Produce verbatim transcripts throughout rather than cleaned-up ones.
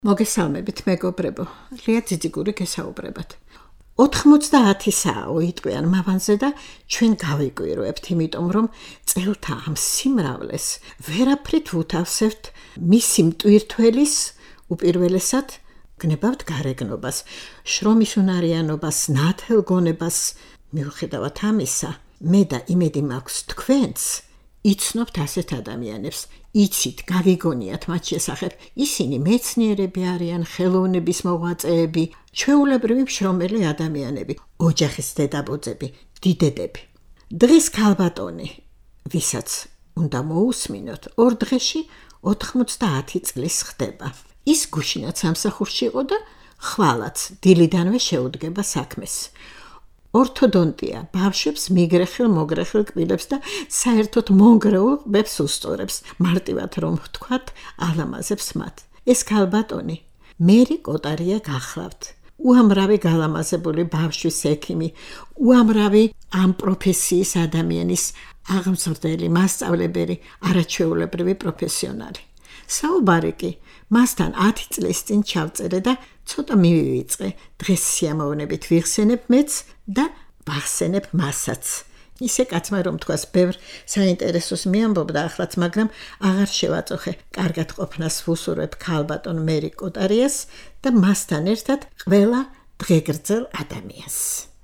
მოგესალმებით მეგობრებო, ლია ძიძიგური გესაუბრებათ. ოთხმოცდაათი საათო იტყვიან მავანზე და ჩვენ გავიკვირვებთ, იმიტომ რომ წელთა ამ სიმრავლეს ვერაფრით ვუთავსებთ მისი მტვირთველის უპირველესად გნებავთ გარეგნობას, შრომის უნარიანობას, ნათელგონებას. მიუხედავად ამისა, მე და იმედი მაქვს თქვენც იცნობთ ასეთ ადამიანებს, იცით, გავიგონიათ მათ შესახებ, ისინი მეცნიერები არიან, ხელოვნების მოღვაწეები, ჩვეულებრივი მშრომელი ადამიანები, ოჯახის დედაბოძები, დიდებები. დღეს ქალბატონი, ვისაც უნდა მოусმინოთ, ორ დღეში ოთხმოცდაათი წლის ხდება. ის გუშინაც სამსახურში იყო და ხვალაც დილიდანვე შეუდგება საქმეს. ორთოდონტია ბავშვებს მიგრეხილ მოგრეხილ კბილებს და საერთოდ მონგრეულ ყბებს უსწორებს, მარტივად რომ ვთქვათ, ალამაზებს მათ. ეს ქალბატონი მერი კოტარია გახლავთ. უამრავი გალამაზებული ბავშვის ექიმი, უამრავი ამ პროფესიის ადამიანის აღმზრდელი, მასწავლებელი, არაჩვეულებრივი პროფესიონალი. საუბარი კი მასთან ათი წლის წინ ჩავწერე და ცოტა მივივიწყე. დღეს სიამოვნებით ვიხსენებ მეც და ვახსენებ მასაც. ისე კაცმა რომ თქვას ბევრ საინტერესოს მიამბობდა ახლაც, მაგრამ აღარ შევაწოხე. კარგად ყოფნას ვუსურვებ ქალბატონ მერი კოტარიას და მასთან ერთად ყველა დღეგრძელ ადამიანს.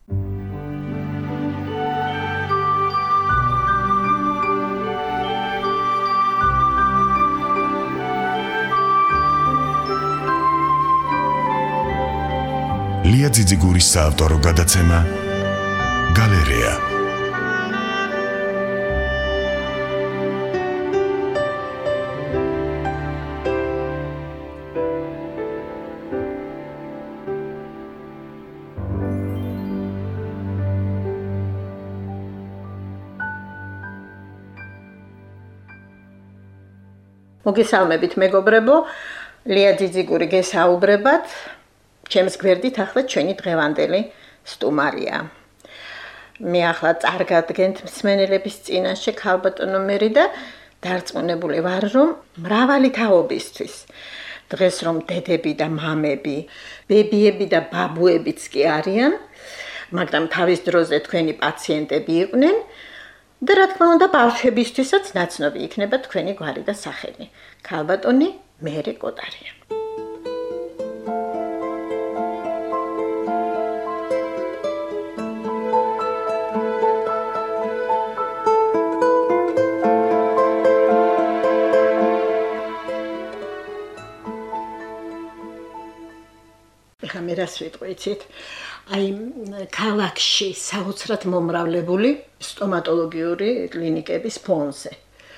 ლია ძიძიგურის საავტორო გადაცემა გალერეა. მოგესალმებით მეგობრებო, ლია ძიძიგური გესაუბრებათ. ჩემს გვერდით ახლა ჩვენი დღევანდელი სტუმარია. მე ახლა წარგადგენთ მსმენელების წინაშე ქალბატონო მერი და დარწმუნებული ვარ, რომ მრავალი თაობისთვის, დღეს რომ დედები და მამები, ბებიები და ბაბუებიც კი არიან, მაგრამ თავის დროზე თქვენი პაციენტები იყვნენ და რა თქმა უნდა ბავშვებისთვისაც ნაცნობი იქნება თქვენი გვარი და სახელი. ქალბატონი მერი კოტარია. მე რას ვიტყვით, აი ქალაქში საოცრად მომრავლებული სტომატოლოგიური კლინიკების ფონზე.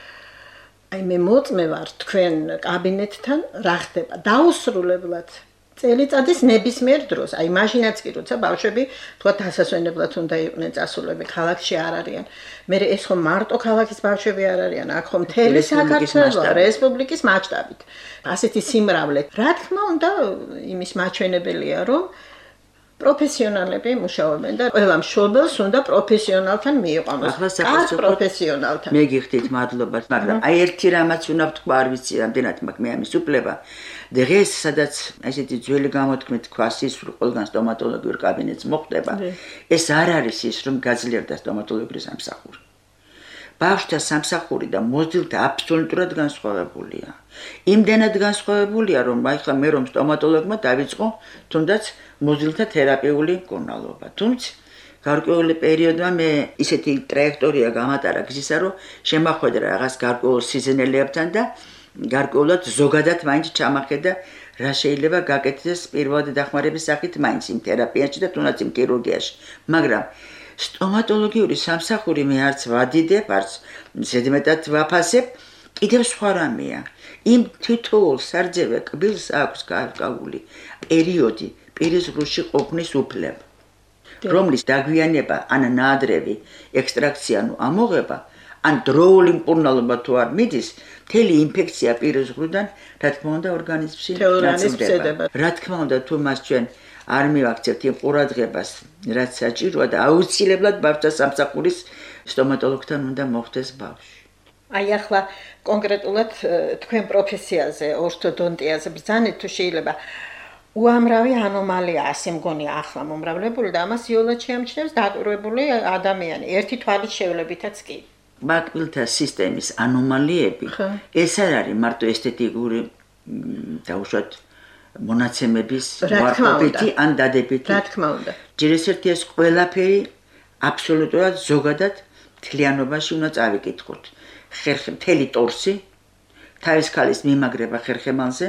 აი მე მოწმე ვარ თქვენ კაბინეტთან რა ხდება დაუსრულებლად წელიწადის ნებისმიერ დროს. აი მაშინაც კი როცა ბავშვები თქვა დასასვენებლად უნდა იყვნენ წასულები, ქალაქში არ არიან. მე ეს ხომ მარტო ქალაქის ბავშვები არ არიან, აქ ხომ მთელი საქართველოს რესპუბლიკის მასშტაბით. ასეთი სიმრავლე. რა თქმა უნდა, იმის მაჩვენებელია, რომ პროფესიონალები მუშაობენ და ყველა მშობელს უნდა პროფესიონალთან მიიყვამოს. კარგ პროფესიონალთან. მე გიხდით მადლობა, მაგრამ აი ერთი რამაც უნდა ვთქვა, არ ვიცი რამდენად მაქვს მე ამის უფლება. დღეს სადაც ესეთი ძველი გამოთქმით ქვასის ყველგან სტომატოლოგიურ კაბინეტს მოხდება, ეს არ არის ის, რომ გაძლიერდა სტომატოლოგიური სამსახური. ბავშვთა სამსახური და მოზილთა აბსოლუტურად განსხვავებულია. იმდენად განსხვავებულია, რომ ახლა მე რომ სტომატოლოგმა დავიწყო თუნდაც მოზილთა თერაპიული მკურნალობა. თუმცა გარკვეული პერიოდმა მე ისეთი ტრაექტორია გამატარა გზისა, რომ შემახვედრა რაღაც გარკვეულ სიზნელებთან და გარკვეულად ზოგადად მაინც ჩამახედა რა შეიძლება გაკეთდეს პირველადი დახმარების სახით მაინც იმ თერაპიაში და თუნდაც იმ ქირურგიაში. მაგრამ სტომატოლოგიური სამსახური მე არც ვადიდებ, არც ზედმეტად ვაფასებ, კიდევ სხვა რამეა. იმ თითოეულ სარძევე კბილს აქვს გარკვეული პერიოდი პირის ღრუში ყოფნის უფლება, რომლის დაგვიანება ან ნაადრევი ექსტრაქცია ნუ ამოღება, ან დროული მკურნალობა თუ არ მიდის, მთელი ინფექცია პირის ღრუდან, რა თქმა უნდა, ორგანიზმში ნაწილდება. რა თქმა უნდა, თუ მას ჩვენ არ მივაქცევთ იმ ყურადღებას, რაც საჭიროა და აუცილებლად ბავშვთა სამსახურის სტომატოლოგთან უნდა მოხვდეს ბავშვი. აი ახლა კონკრეტულად თქვენ პროფესიაზე, ორთოდონტიაზე ბრძანეთ თუ შეიძლება უამრავი ანომალია ასე მგონია ახლა მომრავლებული და ამას იოლად შეამჩნევს დაკვირვებული ადამიანი, ერთი თვალით შევლებითაც კი. მაკბილთა სისტემის ანომალიები ეს არ არის მარტო ესთეტიკური დაუშვათ მონაცემების ვარყოფითი ან დადებითი. რა თქმა უნდა. ჯერ ერთი ეს ყველაფერი აბსოლუტურად ზოგადად მთლიანობაში უნდა წავიკითხოთ. ხერხე მთელი ტორსი, თავის ქალის მიმაგრება ხერხემალზე,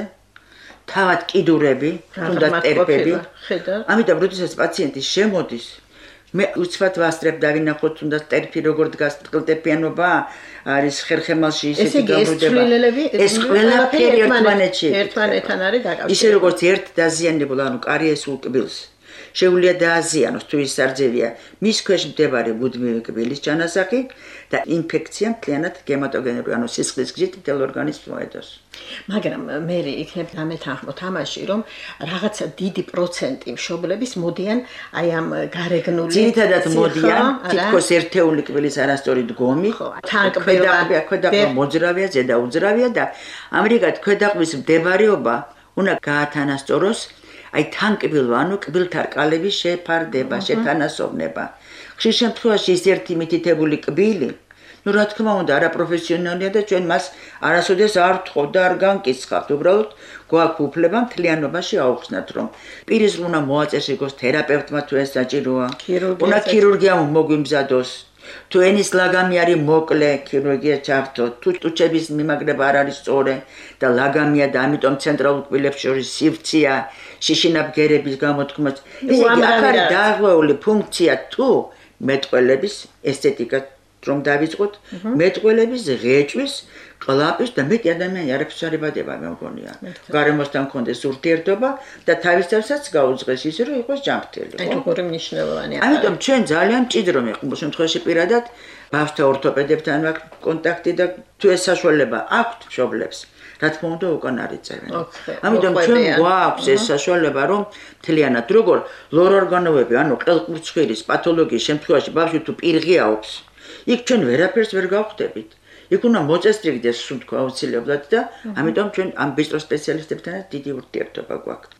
თავად კიდურები, თუნდაც ტერპები. ამიტომ როდესაც პაციენტი შემოდის, მე უცბად ვასწრებ დავინახოთ თუნდაც ტერპი როგორ დგას, ტყლტეფიანობა არის ხერხემალში ისეთი გამრუდება. ეს ყველაფერი ერთმანეთში ერთმანეთთან არის დაკავშირებული. ისე როგორც ერთ დაზიანებულ, ანუ კარიესულ კბილს შეუძლია დააზიანოს თუ ის სარძევია მის ქვეშ მდებარე მუდმივი კბილის ჩანასახი და ინფექცია მთლიანად გემატოგენური, ანუ სისხლის გზით მთელ ორგანიზმს მოედოს. მაგრამ მე იქნებ დამეთანხმო თამაში, რომ რაღაცა დიდი პროცენტი მშობლების მოდიან აი ამ გარეგნული ძირითადად მოდიან თითქოს ერთეული კბილის არასწორი დგომი, ქვედაყბია, ქვედაყბა მოძრავია, ზედა უძრავია და ამრიგად ქვედაყბის მდებარეობა უნდა გაათანასწოროს აი თან კბილვა, ანუ კბილთა რკალების შეფარდება, შეთანასოვნება. ხშირ შემთხვევაში ის ერთი მითითებული კბილი, ну რა თქმა უნდა, არაპროფესიონალია და ჩვენ მას არასოდეს არ ვთხოვთ და არ განკიცხავთ. უბრალოდ გვაქვს უფლება მთლიანობაში აუხსნათ, რომ პირის უნდა მოაწეს იყოს თერაპევტმა თუ ეს საჭიროა. უნდა ქირურგიამ მოგვიმზადოს. თუ ენის ლაგამი არის მოკლე, ქირურგია ჩავთოთ. თუ ტუჩების მიმაგრება არ არის სწორი და ლაგამია და ამიტომ ცენტრალურ კბილებს შორის სივრცეა, შიშინა ბგერების გამოთქმაც. ესე იგი აქ არის დაღვეული ფუნქცია თუ მეტყველების ესთეტიკა რომ დავიწყოთ, მეტყველების ღეჭვის, ყლაპის და მეტი ადამიანი არაფერს არ ებადება მე მგონია. გარემოსთან მქონდეს ურთიერთობა და თავისთავადაც გაუძღეს ისე რომ იყოს ჯანმრთელი. აი როგორი მნიშვნელოვანია. ამიტომ ჩვენ ძალიან მჭიდრო მიყვნოს შემთხვევაში პირადად ბავშვთა ორთოპედებთან მაქვს კონტაქტი და თუ ეს საშუალება აქვთ მშობლებს, რა თქმა უნდა უკან არის წერენ. ამიტომ ჩვენ გვაქვს ეს საშუალება რომ მთლიანად როგორ ლორ ორგანოები, ანუ ყელყურცხვირის პათოლოგიის შემთხვევაში ბავშვი თუ პირღიაობს, იქ ჩვენ ვერაფერს ვერ გავხდებით. იქ უნდა მოწესრიგდეს სულ თქვა აუცილებლად და ამიტომ ჩვენ ამ ბიჭდრო სპეციალისტებთანაც დიდი ურთიერთობა გვაქვს.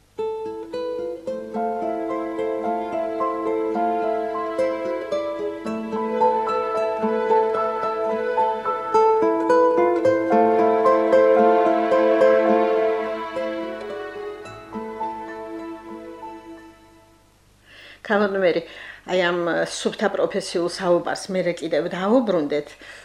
კალონმერი, აი ამ სუფთა პროფესიულ საუბარს მე კიდევ დავუბრუნდეთ.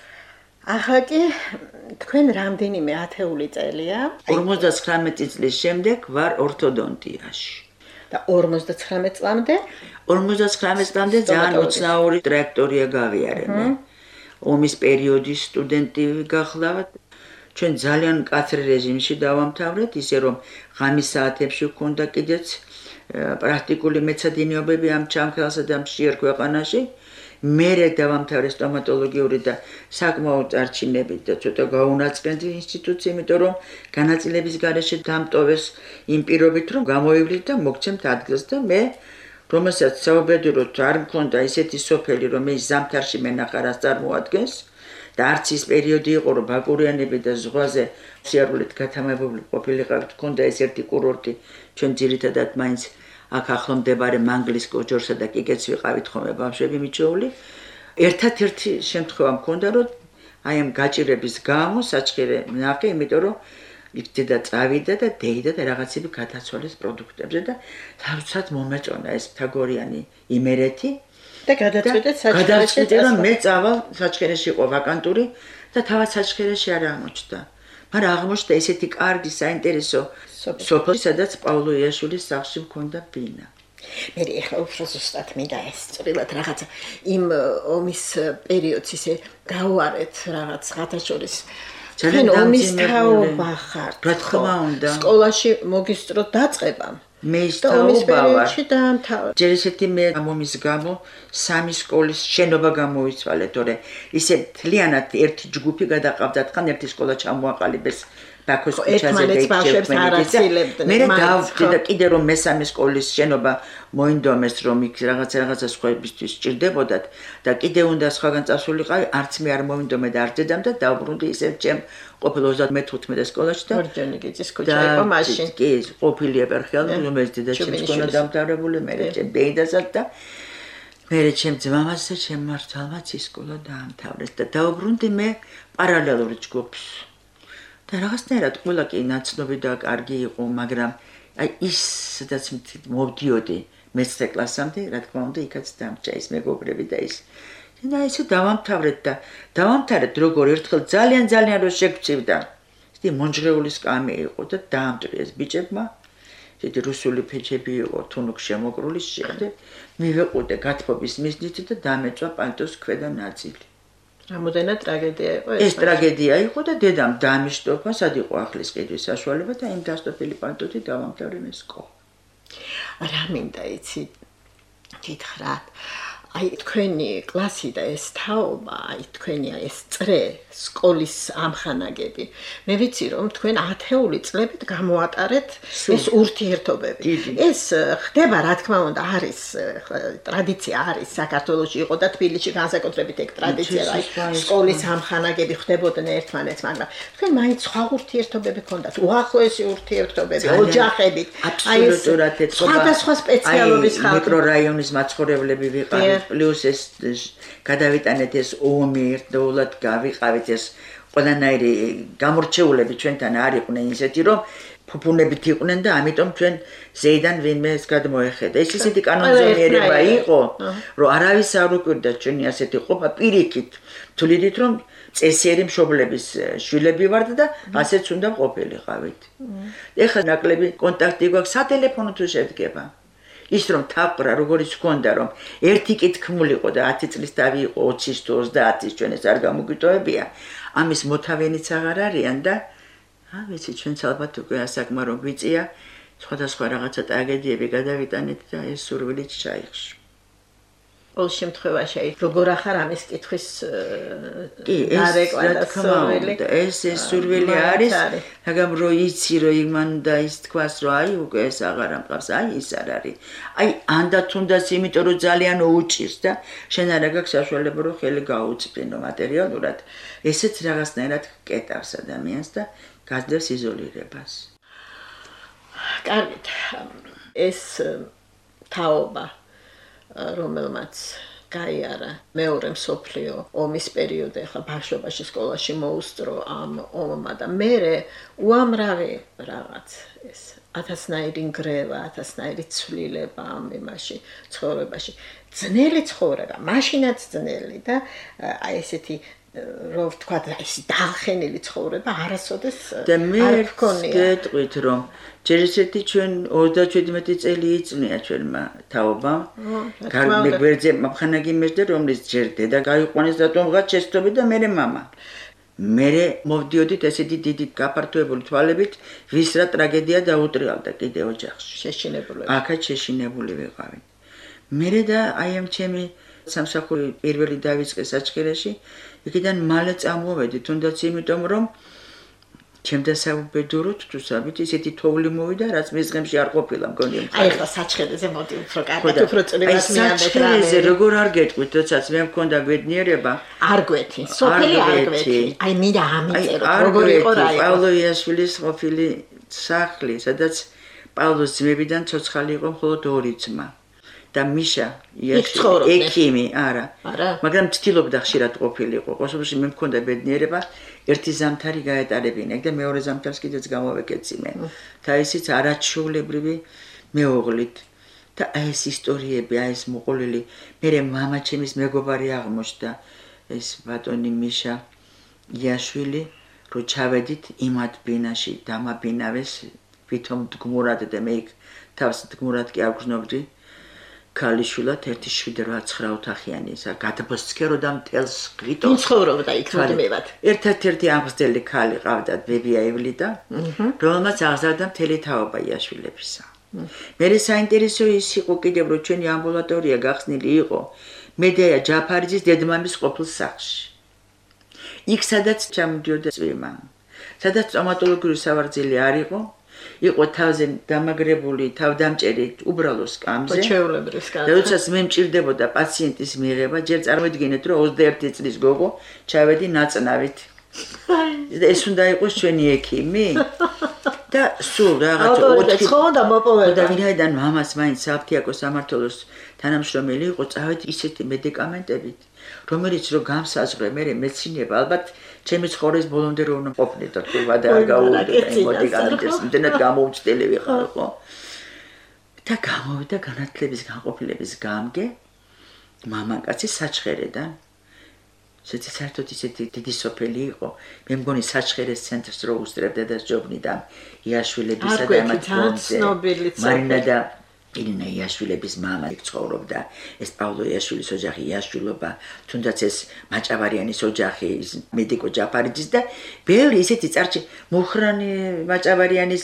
ახლა კი თქვენ რამდენიმე ათეული წელია? ორმოცდათხრამეტი წლის შემდეგ ვარ ორთოდონტიაში. და ორმოცდათხრამეტ წლამდე? ორმოცდათხრამეტ წლამდე ძალიან უცნაური ტრაექტორია გავიარე მე. ომის პერიოდის სტუდენტი გახლავთ. ჩვენ ძალიან მკაცრ რეჟიმში დავამთავრეთ, ისე რომ ღამის საათებში ვქონდა კიდეც პრაქტიკული მეცადინეობები ამ ჩამქრალსა და მშიერ ქვეყანაში. მერე დავამთავრე სტომატოლოგიური და საკმაოდ არჩინებით და ცოტა გაუნაწყენდი ინსტიტუცია, იმიტომ რომ განაწილების გარეშე დამტოვეს იმ პირობით, რომ გამოვივლით და მოგცემთ ადგილს და მე, რომელსაც საუბედუროდ არ მქონდა ისეთი სოფელი, რომ ის ზამთარში მენახარას წარმოადგენს და არც ის პერიოდი იყო, რომ ბაკურიანები და ზღვაზე სიარულით გათამებებული ყოფილიყავით, მქონდა ეს ერთი კურორტი, ჩვენ ძირითადად მაინც აქ ახლო მდებარე მანგლის კოჯორსა და კიკეც ვიყავით ხოლმე ბავშვები მიჩეული. ერთად-ერთი შემთხვევა მქონდა, რომ აი ამ გაჭირების გამო საჭირე ნახე, იმიტომ რომ იქ დედა წავიდა და დეიდა და რაღაცები გადაცვალეს პროდუქტებზე და თავისად მომეწონა ეს თაგორიანი იმერეთი და გადაწყვეტეთ საჭირეში. გადაწყვეტე რომ მე წავალ საჭირეში იყო ვაკანტური და თავად საჭირეში არ აღმოჩნდა. მაგრამ აღმოჩნდა ესეთი კარგი საინტერესო სოფელი, სადაც პავლო იაშვილის სახლში მქონდა ბინა. მე ახლა უფრო ზუსტად მინდა ეს წვრილად რაღაცა იმ ომის პერიოდს ისე გავუარეთ რაღაც ხათაშორის ჩვენ ომის თაობა ხართ. რა თქმა უნდა. სკოლაში მოგისწროთ დაწყება. მე ის თაობა ვარ. ჯერ ისეთი მე ომის გამო სამი სკოლის შენობა გამოიცვალე, თორე ისე მთლიანად ერთი ჯგუფი გადაყავდათ, ხან ერთი სკოლა ჩამოაყალიბეს ბაქოს ქუჩაზე დაიჭერდნენ. მე დავდე და კიდე რომ მესამე სკოლის შენობა მოინდომეს რომ იქ რაღაც რაღაცა სხვაებისთვის სჭირდებოდათ და კიდე უნდა სხვაგან წასულიყავი, არც მე არ მოინდომე და არ დედამ და დავბრუნდი ისევ ჩემ ყოფილ ოცდამეთოთხმეტე სკოლაში და ორჯონიკიძის ქუჩა იყო მაშინ. კი, ყოფილი ეპარქიალი, რომელიც დედაჩემს ჰქონდა დამთავრებული, მე ჩემ დედასაც და მე ჩემ ძმამაც და ჩემ მართალმაც ის სკოლა დაამთავრეს და დავბრუნდი მე პარალელურ ჯგუფს. და რაღაცნაირად ყველა კი ნაცნობი და კარგი იყო, მაგრამ აი ის სადაც მოვდიოდი მეცხრე კლასამდე, რა თქმა უნდა, იქაც დამჭა ის მეგობრები და ის. და ისე დავამთავრეთ და დავამთავრეთ როგორ ერთხელ ძალიან ძალიან რო შეგვწივდა. ისეთი მონჯღეული სკამი იყო და დაამტვრიეს ბიჭებმა. ისეთი რუსული ფეჩები იყო თუნუქ შემოგრული შემდეგ მივეყუდე გათბობის მიზნით და დამეწვა პანტოს ქვედა ნაწილი. რამოდენად ტრაგედია იყო ეს? ეს ტრაგედია იყო და დედამ დამიშტოვა, სად იყო ახლის ყიდვის საშუალება და იმ დასტოფილი პანტოთი დავამთავრე სკოლა. რა მინდა იცი გითხრათ, აი თქვენი კლასი და ეს თაობა, აი თქვენი ეს წრე, სკოლის ამხანაგები. მე ვიცი რომ თქვენ ათეული წლებით გამოატარეთ ეს ურთიერთობები. ეს ხდება რა თქმა უნდა, არის ტრადიცია არის საქართველოში იყო და თბილისში განსაკუთრებით ეგ ტრადიცია, აი სკოლის ამხანაგები ხდებოდნენ ერთმანეთს, მაგრამ თქვენ მაინც სხვა ურთიერთობები ჰქონდათ, უახლოესი ურთიერთობები, ოჯახებით. აბსოლუტურად ეცობა. სხვადასხვა სპეციალობის ხალხი. მიკრორაიონის მაცხოვრებლები ვიყავით. პლუს ეს გადავიტანეთ ეს ომი ერთდროულად გავიყავით ეს ყველანაირი გამორჩეულები ჩვენთან არ იყვნენ ისეთი რომ ფუფუნებით იყვნენ და ამიტომ ჩვენ ზეიდან ვინმე ეს გადმოეხედა. ეს ისეთი კანონზომიერება იყო, რომ არავის არ უკვირდა ჩვენი ასეთი ყოფა პირიქით. თვლიდით რომ წესიერი მშობლების შვილები ვართ და ასეც უნდა ყოფილიყავით. ეხლა ნაკლები კონტაქტი გვაქვს სატელეფონო თუ შედგება. ის რომ თაყრა როგორიც გქონდა რომ ერთი კითქმულიყო და ათი წლის დავი იყო ოცის თუ ოცდაათის ჩვენ ეს არ გამოგიტოვებია ამის მოთავენიც აღარ არიან და ა ვიცი ჩვენც ალბათ უკვე ასაკმა რომ გვიწია სხვადასხვა რაღაცა ტრაგედიები გადავიტანეთ და ეს სურვილიც ჩაიხშ. ყოველ შემთხვევაში როგორ ახარ ამის კითხვის კი ეს რა თქმა უნდა ეს ეს სურვილი არის მაგრამ რო იცი რომ იმან და ის თქვას რომ აი უკვე ეს აღარ ამყავს აი ის არ არის აი անդა თუნდაც იმიტომ რომ ძალიან უჭირს და შენ არ აქვს საშუალება რომ ხელი გაუწვინო მატერიალურად ესეც რაღაცნაირად კეტავს ადამიანს და გაძლევს იზოლირებას. კარგით ეს თაობა რომელმაც გაიარა მეორე მსოფლიო ომის პერიოდი ახლა ბავშვობაში სკოლაში მოუსწრო ამ ომმა და მერე უამრავი რაღაც ეს ათასნაირი ნგრევა, ათასნაირი ცვლილება ამ იმაში ცხოვრებაში. ძნელი ცხოვრება, მაშინაც ძნელი და აი ესეთი რომ ვთქვა ეს დაახენილი ცხოვრება არასოდეს არ გქონია. გეტყვით რომ ჯერ ისეთი ჩვენ ოცდაჩვიდმეტი წელი იწნია ჩვენმა თაობამ. გარკვე გვერდზე მაფხანაგი მეჯდა რომლის ჯერ დედა გაიყვანეს რატომღაც შეცდომი და მერე მამა. მერე მოვდიოდით ესეთი დიდი გაფართოებული თვალებით ვის რა ტრაგედია დაუტრიალდა კიდე ოჯახში. შეშინებული. აქაც შეშინებული ვიყავი. მერე და აი ამ ჩემი სამსახური პირველი დავიწყე საჩხერეში იქიდან მალე წამოვედი თუნდაც იმიტომ რომ ჩემ დასაუბედუროთ თუ საბით ისეთი თოვლი მოვიდა რაც მის დღემში არ ყოფილა მგონი. აი ახლა საჩხერეზე მოდი უფრო კარგად უფრო წლებად მიამბეთ რა. საჩხერეზე როგორ არ გეტყვით როდესაც მე მქონდა ბედნიერება არ გვეთი სოფელი არ გვეთი აი მინდა ამიწერო როგორ იყო რა იყო. პავლო იაშვილის ყოფილი სახლი სადაც პავლოს ძმებიდან ცოცხალი იყო მხოლოდ ორი ძმა. და მიშა იაშვილი ექიმი არა მაგრამ ცდილობდა ხშირად ყოფილიყო. ყოველთვის მე მქონდა ბედნიერება ერთი ზამთარი გაეტარებინა და მეორე ზამთარს კიდეც გამოვეკეციმე და ისიც არაჩვეულებრივი მეუღლით და აი ეს ისტორიები აი ეს მოყოლილი მე მამა ჩემის მეგობარი აღმოჩნდა ეს ბატონი მიშა იაშვილი რო ჩავედით იმად ბინაში დამაბინავეს ვითომ დგმურად და მე თავს დგმურად კი არ გრძნობდი ქალიშვილად ერთი შვიდ რვაცხრა ოთახიანი ისა გადაბოსცქერო და მტელს ღიტო. ვინ ცხოვრობდა იქ მოდმევად? ერთ-ერთი ამგზელი ქალი ყავდა ბებია ევლიდა, რომელმაც აღზარდა მთელი თაობა იაშვილებისა. მერე საინტერესო ის იყო კიდევ რომ ჩვენი ამბულატორია გახსნილი იყო მედეა ჯაფარიძის დედმამის ყოფილ სახლში. იქ სადაც ჩამოდიოდა წვიმა. სადაც სტომატოლოგიური სავარძელი არ იყო. იყო თავზე დამაგრებული თავდამჭერი უბრალო სკამზე. ჩვეულებრივ სკამზე. და როდესაც მე მჭირდებოდა პაციენტის მიღება, ჯერ წარმოიდგინეთ, რომ ოცდაერთი წლის გოგო ჩავედი ნაწნავით. და ეს უნდა იყოს ჩვენი ექიმი? და სულ რაღაც ოთხი ხონდა მოპოვება. და ვინაიდან მამას მაინც საფთიაკო სამართლოს თანამშრომელი იყო, წავედი ისეთი მედიკამენტებით, რომელიც რო გამსაზღვრე მე მეცნიერება ალბათ ჩემი ცხოვრების ბოლომდე რო უნდა ყოფნიდო თუ ვადა არ გაუვიდე მედიკამენტებს იმდენად გამოუჩდელი ვიყავ ხო და გამოვიდა განათლების განყოფილების გამგე მამაკაცი საჩხერედან ზეცი საერთოდ ისეთი დიდი სოფელი იყო მე მგონი საჩხერეს ცენტრს რო უსწრებდა და ჯობნიდა იაშვილებისა და ამათ მარინა და ილინა იაშვილების მამა ცხოვრობდა ეს პავლო იაშვილის ოჯახი იაშვილობა თუნდაც ეს მაჭავარიანის ოჯახი მედიკო ჯაფარიძის და ბევრი ისეთი წარჩი მუხრანი მაჭავარიანის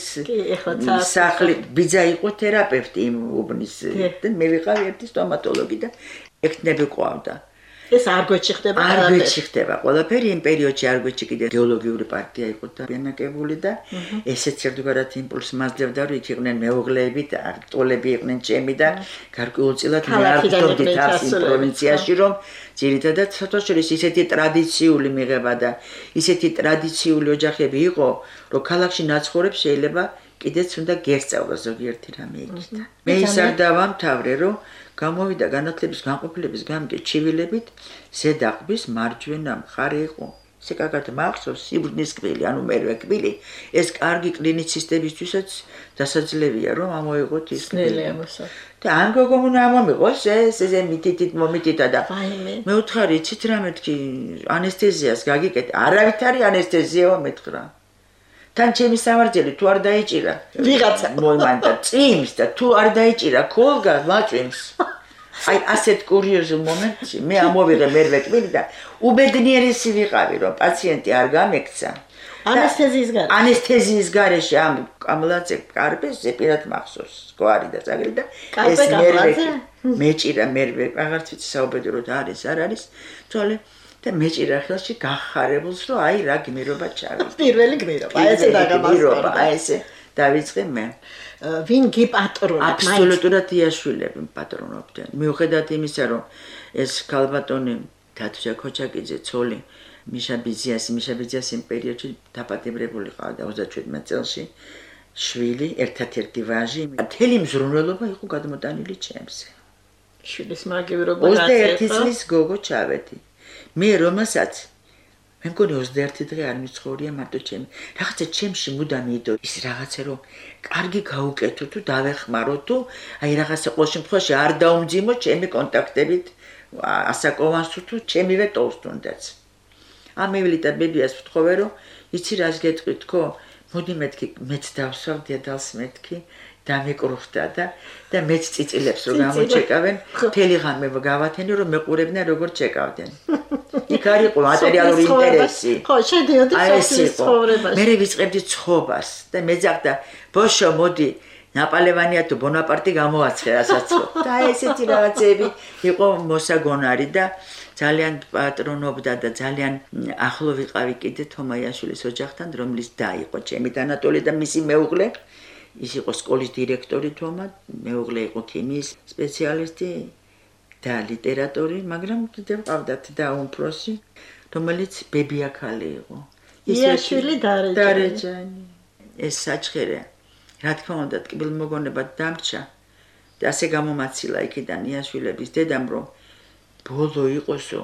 სახლი ბიძა იყო თერაპევტი იმ უბნის და მე ვიყავი ერთი სტომატოლოგი და ექნები ყავდა ეს არ გვეჭიხდება არ გვეჭიხდება ყველაფერი იმ პერიოდში არ გვეჭი კიდე გეოლოგიური პარტია იყო და ბენაკებული და ესეც ერთგვარად იმპულსს მაძლევდა რომ იქ იყვნენ მეუღლეები და არტოლები იყვნენ ჩემი და გარკვეულწილად მე არ ვთქვი თავს იმ პროვინციაში რომ ძირითადად სათვალშორის ისეთი ტრადიციული მიღება და ისეთი ტრადიციული ოჯახები იყო რომ ქალაქში ნაცხოვრებს შეიძლება კიდეც უნდა გესწავლა ზოგიერთი რამე იქით მე ის არ დავამთავრე რომ გამოვიდა განათლების განყოფილების გამგე ჩივილებით ზედაყბის მარჯვენა მხარე იყო ესე კარგად მახსოვს სიბრნის კბილი ანუ მერვე კბილი ეს კარგი კლინიცისტებისთვისაც დასაძლებია რომ ამოიღოთ ის ნელი ამოსა და ამ გოგონა ამომიღოს ეს ესე მითითით მომითითა და მე ვთხარი იცით რა მეთქი ანესთეზიას გაგიკეთე არავითარი ანესთეზიაო მეთხრა თან ჩემი სამარძელი თუ არ დაიჭირა ვიღაცა მოიმანდა წიმს და თუ არ დაიჭირა ქოლგა მაჭვიმს აი ასეთ კურიოზულ მომენტში მე ამოვიღე მერვე კბილი და უბედნიერესი ვიყავი რომ პაციენტი არ გამექცა ანესთეზიის გარეშე ანესთეზიის გარეშე ამ კამლაძე კარბეს ზეპირად მახსოვს სკوارი და წაგრი და ეს მერვე მეჭირა მერვე აღარც ვიცი საუბედუროდ არის არ არის თოლე და მეჭირა ხელში გახარებულს რომ აი რა გმირობა ჩავიდა პირველი გმირობა აი ესე დაგამასწორდა აი ესე დავიწყე მე ვინ გიპატრონა აბსოლუტურად იაშვილები პატრონობდნენ მიუხედავად იმისა რომ ეს ქალბატონი თათუშა ქოჩაკიძე ცოლი მიშა ბიზიას მიშა ბიზიას იმ პერიოდში დაპატიმრებული ყავდა ოცდაშვიდმეტ წელში შვილი ერთადერთი ვაჟი მთელი მზრუნველობა იყო გადმოტანილი ჩემზე შვილის მაგივრობა ოცდაერთი წლის გოგო ჩავედი მე რომელსაც მე მგონი ოცდაერთი დღე არ მიცხოვრია მარტო ჩემი რაღაცა ჩემში მუდამ იდო ის რაღაცა რომ კარგი გაუკეთო თუ დავეხმარო თუ აი რაღაცა ყოველ შემთხვევაში არ დაუმძიმო ჩემი კონტაქტებით ასაკოვანს თუ ჩემივე ტოვს თუნდაც ამევლი და ბებიას ვთხოვე რომ იცი რას გეტყვი თქო მოდი მეთქი მეც დავსვავ დედალს მეთქი დამიკრუხდა და და მეც წიწილებს რომ გამოჩეკავენ მთელი ღამე გავათენი რომ მეყურებდნენ როგორ ჩეკავდნენ იქ არ იყო მატერიალური ინტერესი ხო შედიოდი სოფლის ცხოვრებაში მე ვიწყებდი ცხობას და მეძახდა ბოშო მოდი ნაპალევანია თუ ბონაპარტი გამოაცხე რასაც და ესეთი რაღაცები იყო მოსაგონარი და ძალიან პატრონობდა და ძალიან ახლო ვიყავი კიდე თომაიაშვილის ოჯახთან რომლის და იყო ჩემი ანატოლი და მისი მეუღლე ის იყო სკოლის დირექტორი თომა მეუღლე იყო ქიმიის სპეციალისტი და ლიტერატორი მაგრამ კიდევ ყავდათ და უმფროსი რომელიც ბებიაქალი იყო იაშვილი დარეჯანი ეს საჩხერე რა თქმა უნდა ტკბილმოგონებად დამრჩა და ასე გამომაცილა იქიდან იაშვილების დედამ რომ ბოლო იყოსო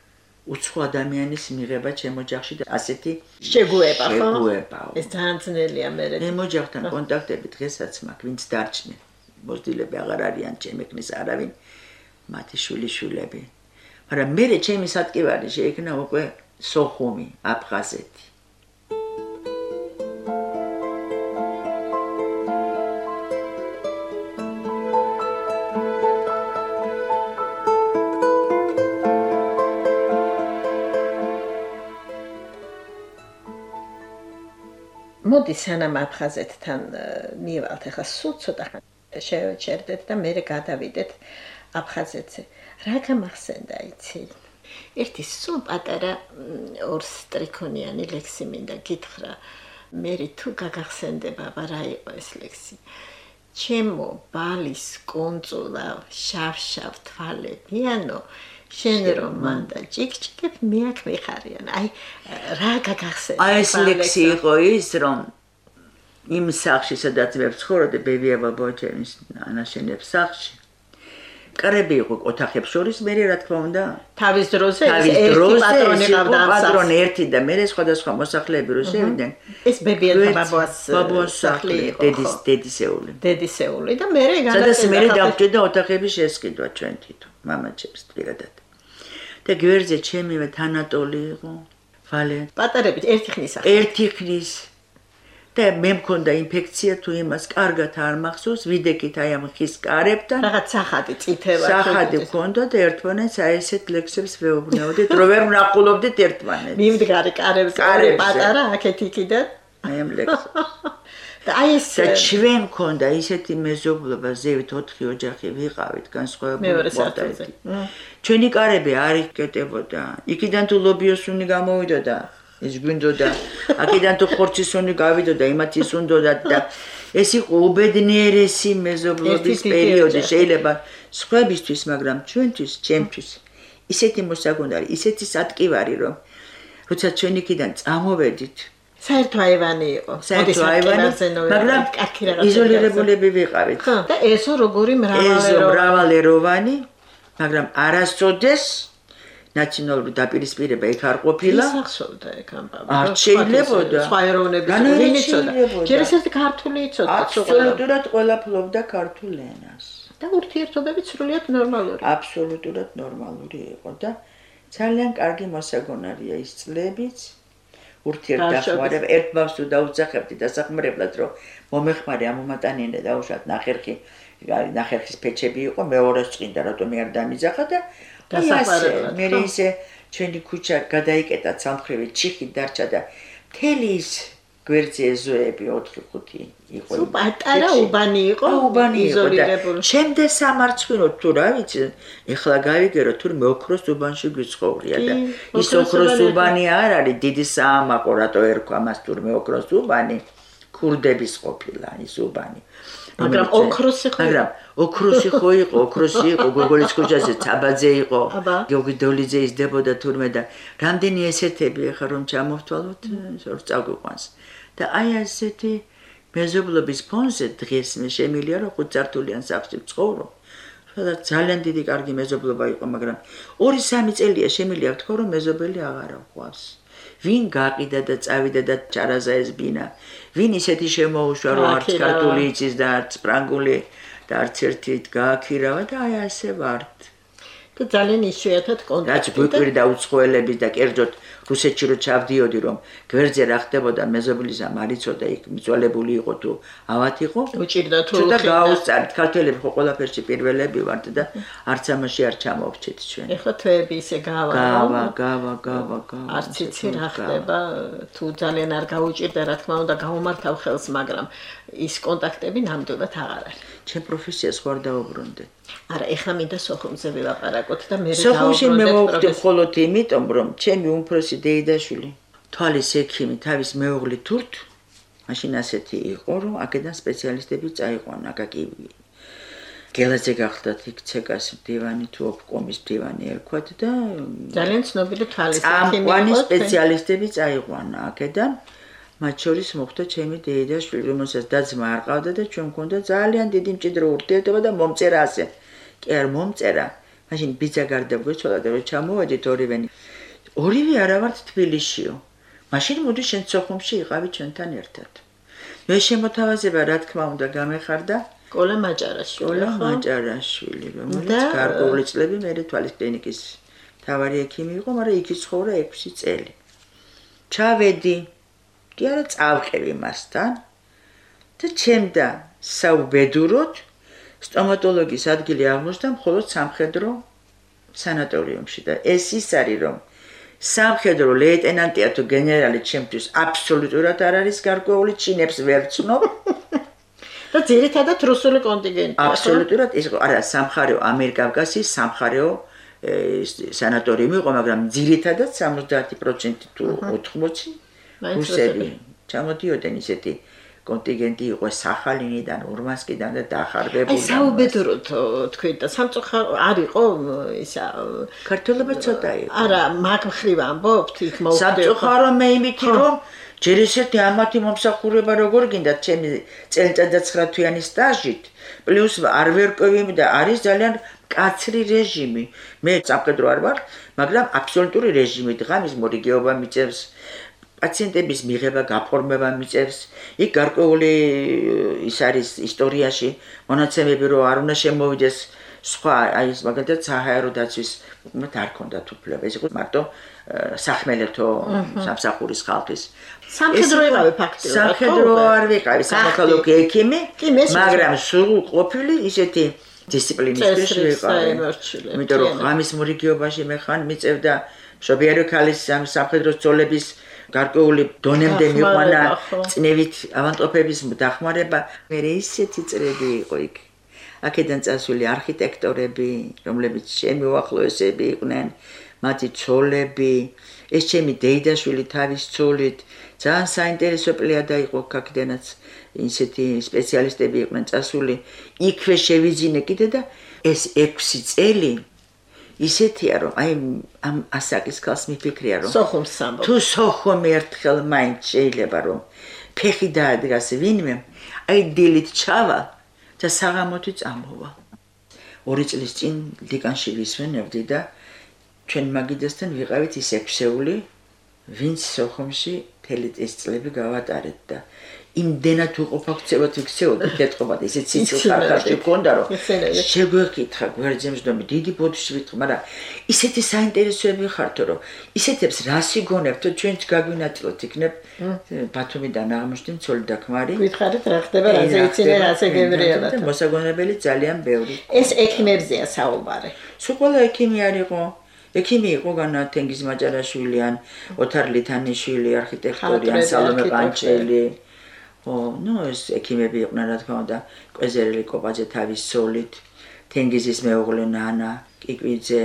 უცხო ადამიანის მიღება ჩემ ოჯახში და ასეთი შეგუება ხო შეგუება ეს ძალიან ძნელია მე მე ოჯახთან კონტაქტები დღესაც მაქვს ვინც დარჩნენ მოზდილები აღარ არიან ჩემეკნის არავინ მათი შვილიშვილები მაგრამ მე ჩემი სატკივარი შეიქმნა უკვე სოხუმი აფხაზეთი მოდი სანამ აფხაზეთთან მივალთ ახლა სულ ცოტა ხანი შევეჩერდეთ და მე გადავიდეთ აფხაზეთზე რა გამახსენდა იცი ერთი სულ პატარა ორსტრიქონიანი ლექსი მინდა გითხრა. მე თუ გაგახსენდება, აბა რა იყო ეს ლექსი. ჩემო ბალის კონწულა შავ-შავ თვალებიანო შენ რომ მანდა ჭიქჭიქებ მე აქ მიხარიან. აი რა გაგახსენდა. აი ეს ლექსი იყო ის რომ იმ სახლში სადაც მე ვცხოვრობდი ბებია ბაბოჩენის ანაშენებს სახლში. კარები იყო ოთახებს შორის, მე რა თქმა უნდა, თავის დროზე ერთი პატრონი ყავდა ამ სახლს. პატრონი ერთი და მე სხვადასხვა მოსახლეები რო შევიდნენ. ეს ბებია და ბაბუას ბაბუას სახლი იყო. დედის დედისეული. დედისეული და მე განაცხადა. სადაც მე დავჭირდა ოთახების შესყიდვა ჩვენ თვითონ, მამაჩემს პირადად. და გვერდზე ჩემივე თანატოლი იყო. ვალე. პატარებით ერთი ხნის სახით. ერთი ხნის და მე მქონდა ინფექცია თუ იმას კარგად არ მახსოვს, ვიდექით აი ამ ხის კარებთან. რაღაც სახადი წითელა. სახადი მქონდა და ერთმანეთს აი ესეთ ლექსებს ვეუბნებოდით, რომ ვერ ვნახულობდით ერთმანეთს. მიმდგარი კარებზე პატარა აქეთ იქიდან. აი ამ ლექსს. და აი ეს და ჩვენ მქონდა ისეთი მეზობლობა, ზევით ოთხი ოჯახი ვიყავით, განსხვავებული ყოფილით. ჩვენი კარები არ იკეტებოდა. იქიდან თუ ლობიოსუნი გამოვიდოდა. ეს გვინდოდა აქედან თუ ხორცისონი გავიდოდა იმათის უნდოდა და ეს იყო უბედნიერესი მეზობლობის პერიოდი შეიძლება სხვებისთვის მაგრამ ჩვენთვის ჩემთვის ისეთი მოსაგონარი ისეთი სატკივარი რომ როცა ჩვენ იქიდან წამოვედით საერთო აივანი იყო საერთო აივანი მაგრამ იზოლირებულები ვიყავით და ესო როგორი მრავალეროვანი მაგრამ არასოდეს ნაციონალური დაპირისპირება იქ არ ყოფილა. ის ახსოვდა ეგ ამბავი. არ შეიძლებოდა. სხვა ეროვნების ვინ იცოდა. ჯერ ესეთი ქართული იცოდა. აბსოლუტურად ყველა ფლობდა ქართულ ენას. და ურთიერთობები სრულიად ნორმალური. აბსოლუტურად ნორმალური იყო და ძალიან კარგი მოსაგონარია ის წლებიც. ურთიერთდახმარება ერთ ბავშვს თუ დაუძახებდი დასახმარებლად რომ მომეხმარე ამომატანინა დაუშვათ ნახერხი ნახერხის პეჩები იყო მეორეს წინდა რატომ არ დამიძახა და დასახმარებლად. მე ისე ჩვენი ქუჩა გადაიკეტა სამხრივი ჩიხი დარჩა და მთელი ის გვერდზე ზოები ოთხი ხუთი იყო. სულ პატარა უბანი იყო, იზოლირებული. ჩემდე სამარცხვინო თუ რა ვიცი, ეხლა გავიგერო თურმე ოქროს უბანში გვიცხოვრია და ის ოქროს უბანი არ არის დიდი საამაყო რატო ერქვა მას თურმე ოქროს უბანი, ქურდების ყოფილა ის უბანი. მაგრამ ოქროსი ხო მაგრამ ოქროსი ხო იყო, ოქროსი იყო, გოგოლის ქუჩაზე ცაბაძე იყო, გიორგი დოლიძე ისდებოდა თურმე და რამდენი ესეთები ახლა რომ ჩამოვთვალოთ, რომ წაგვიყვანს. და აი ასეთი მეზობლობის ფონზე დღეს მე შემილია რომ ხუთწართულიან სახლში ვცხოვრო. სადაც ძალიან დიდი კარგი მეზობლობა იყო, მაგრამ ორი სამი წელია შემილია ვთქვა რომ მეზობელი აღარ აყვავს. ვინ გაყიდა და წავიდა და ჩარაზა ეს ბინა ვინ ისეთი შემოუშვა რომ არც ქართული იცის და არც ფრანგული და არც ერთით გააქირავა და აი ასე ვართ და ძალიან იშვიათად კონტაქტი რაც გვიკვირდა უცხოელების და კერძოდ რუსეთში რო ჩავდიოდი რომ გვერდზე რა ხდებოდა მეზობლისა მარიცოდა იქ მიცვალებული იყო თუ ავად იყო უჭირდა თუ და გაუსწარით ქართველები ხო ყველაფერში პირველები ვართ და არც ამაში არ ჩამოვჩეთ ჩვენ ეხლა თვეები ისე გავა გავა გავა გავა გავა არც იცი რა ხდება თუ ძალიან არ გაუჭირდა რა თქმა უნდა გაუმართავ ხელს მაგრამ ის კონტაქტები ნამდვილად აღარ არის ჩემ პროფესიას ხوار დაუბრუნდე არა ეხლა მინდა სოხუმზე ვილაპარაკოთ და მე სოხუმში მე მოვხდი მხოლოდ იმიტომ რომ ჩემი უმცროსი დეიდაშვილი თვალის ექიმი თავის მეუღლით თურთ მაშინ ასეთი იყო რომ აქედან სპეციალისტები წაიყვანა აკაკი გელაძე გახდათ იქ ცეკას მდივანი თუ ოფკომის მდივანი ერქვათ და ძალიან ცნობილი თვალის ექიმი იყო სპეციალისტები წაიყვანა აქედან მათ შორის მოხდა ჩემი დეიდაშვილი რომელსაც დაძმა არ ყავდა და ჩვენ მქონდა ძალიან დიდი მჭიდრო ურთიერთობა და მომწერა ასე კი არ მომწერა მაშინ ბიძა გარდა გვეცვალა და რომ ჩამოვედით ორივენი ორივე არა ვართ თბილისშიო მაშინ მოდი შენ სოხუმში იყავი ჩვენთან ერთად მე შემოთავაზება რა თქმა უნდა გამეხარდა კოლა მაჭარაშვილი კოლა მაჭარაშვილი რომელიც გარკვეული წლები მე თვალის კლინიკის თავარი ექიმი იყო მაგრამ იქ ცხოვრა ექვსი წელი ჩავედი კი არა წავყევი მასთან და ჩემდა საუბედუროდ სტომატოლოგის ადგილი აღმოჩნდა მხოლოდ სამხედრო სანატორიუმში და ეს ის არის რომ სამხედრო ლეიტენანტია თუ გენერალი ჩემთვის აბსოლუტურად არ არის გარკვეული ჩინებს ვერ ვცნობ და ძირითადად რუსული კონტინგენტია აბსოლუტურად ის არა სამხარეო ამიერკავკასიის სამხარეო სანატორიუმი იყო, მაგრამ ძირითადად სამოცდაათი პროცენტი თუ ოთხმოცი რუსები ჩამოდიოდნენ ისეთი კონტინგენტი იყო სახალინიდან, ურმანსკიდან და დახარბებული. აი საუბედუროთ თქვი და სამწუხარო არ იყო ისა ქართველობა ცოტა იყო. არა, მაგ მხრივ ამბობთ, იქ მოვხდე. სამწუხარო მე იმითი რომ ჯერ ისეთი ამათი მომსახურება როგორ გინდა ჩემი წელიწადსა თვიანი სტაჟით, პლუს არ ვერკვევი და არის ძალიან კაცრი რეჟიმი. მე სამხედრო არ ვარ, მაგრამ აბსოლუტური რეჟიმი დღამის მორიგეობა მიწევს. პაციენტების მიღება, გაფორმება მიწევს. იქ გარკვეული ის არის ისტორიაში მონაცემები რომ არ უნდა შემოვიდეს სხვა აი ეს მაგალითად საჰაერო დაცვის მათ არ ქონდათ უფლება. ეს იყო მარტო სახმელეთო სამსახურის ხალხის. სამხედრო იყავი ფაქტიურად. სამხედრო არ ვიყავი, სამოქალაქო ექიმი, მაგრამ სულ ყოფილი ისეთი დისციპლინისთვის ვიყავი. იმიტომ რომ ღამის მორიგეობაში მე ხან მიწევდა მშობიარო ქალის სამხედრო ძოლების გარკვეული დონემდე მიყვანა წნევით ავანტყოფების დახმარება. მე ისეთი წრეები იყო იქ. აქედან წასული არქიტექტორები, რომლებიც ჩემი უახლოესები იყვნენ, მათი ცოლები, ეს ჩემი დეიდაშვილი თავის ცოლით, ძალიან საინტერესო პლიადა იყო აქედანაც ისეთი სპეციალისტები იყვნენ წასული. იქვე შევიძინე კიდე და ეს ექვსი წელი ისეთია რომ აი ამ ასაკის ქალს მიფიქრია რომ სოხუმს ამბობ. თუ სოხუმ ერთხელ მაინც შეიძლება რომ ფეხი დაადგას ვინმე, აი დილით ჩავა და საღამოთი წამოვა. ორი წლის წინ ლიკანში ვისვენებდი და ჩვენ მაგიდასთან ვიყავით ის ექვსეული, ვინც სოხუმში მთელი ეს წლები გავატარეთ და იმდენად უყოფაქცევად ვიქცეოდი კეთყობად, ისეთ სიცოცხლეში გქონდა რომ შეგვეკითხა გვერდზემსდომი დიდი ბოდიში ვიტყვი, მაგრამ ისეთი საინტერესოები ხართო რომ ისეთებს რა სიგონებთ ჩვენც გაგვინაწილოთ იქნებ ბათუმიდან აღმოჩნდი ცოლი და ქმარი. გითხარით რა ხდება, რაზე იცინე, რაზე გემრიელად. მოსაგონებელი ძალიან ბევრი. ეს ექიმებზეა საუბარი. სულ ყველა ექიმი არ იყო. ექიმი იყო განა თენგიზ მაჭარაშვილი ან ოთარ ლითანიშვილი, არქიტექტორი ან სალომე ყანჩელი. ო, ნუ ეს ექიმები იყვნენ რა თქმა უნდა, კვეზერელი კოპაძე თავის ცოლით, თენგიზის მეუღლე ნანა, კიკვიძე,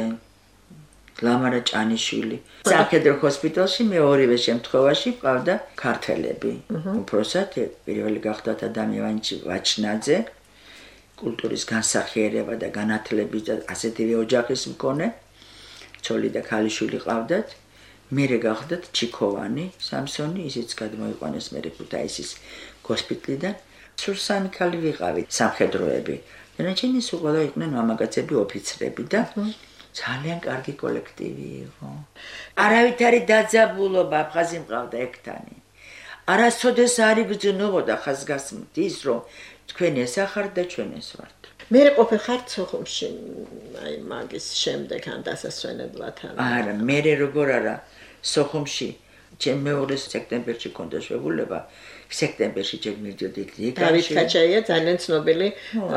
ლამარა ჭანიშვილი. სამხედრო ჰოსპიტალში მე ორივე შემთხვევაში ყავდა ქართველები. უпросად პირველი გახდათ ადამიანი ვაჩნაძე, კულტურის განსახიერება და განათლების და ასეთივე ოჯახის მქონე. ცოლი და ქალიშვილი ყავდათ. მერე გახდათ ჩიქოვანი, სამსონი, ისიც გადმოიყვანეს მერე ქუთაისის ჰოსპიტალიდან. სურსანი ქალი ვიყავით, სამხედროები. დანარჩენი სულ ყველა იყვნენ მამაკაცები, ოფიცრები და ძალიან კარგი კოლექტივი იყო. არავითარი დაძაბულობა აფხაზი მყავდა ექთანი. არასოდეს არ იგრძნობოდა ხაზგასმით ის, რომ თქვენ ეს ახართ და ჩვენ ეს ვართ. მე ყოფილ ხართ სოხუმში, აი მაგის შემდეგ ან დასასვენებლად ან არა, მე როგორ არა სოხუმში ჩემ მეორე სექტემბერში კონდა შეგვიძლება სექტემბერში ჯერ მივიდოდი ლიგაში. დავით კაჩაია ძალიან ცნობილი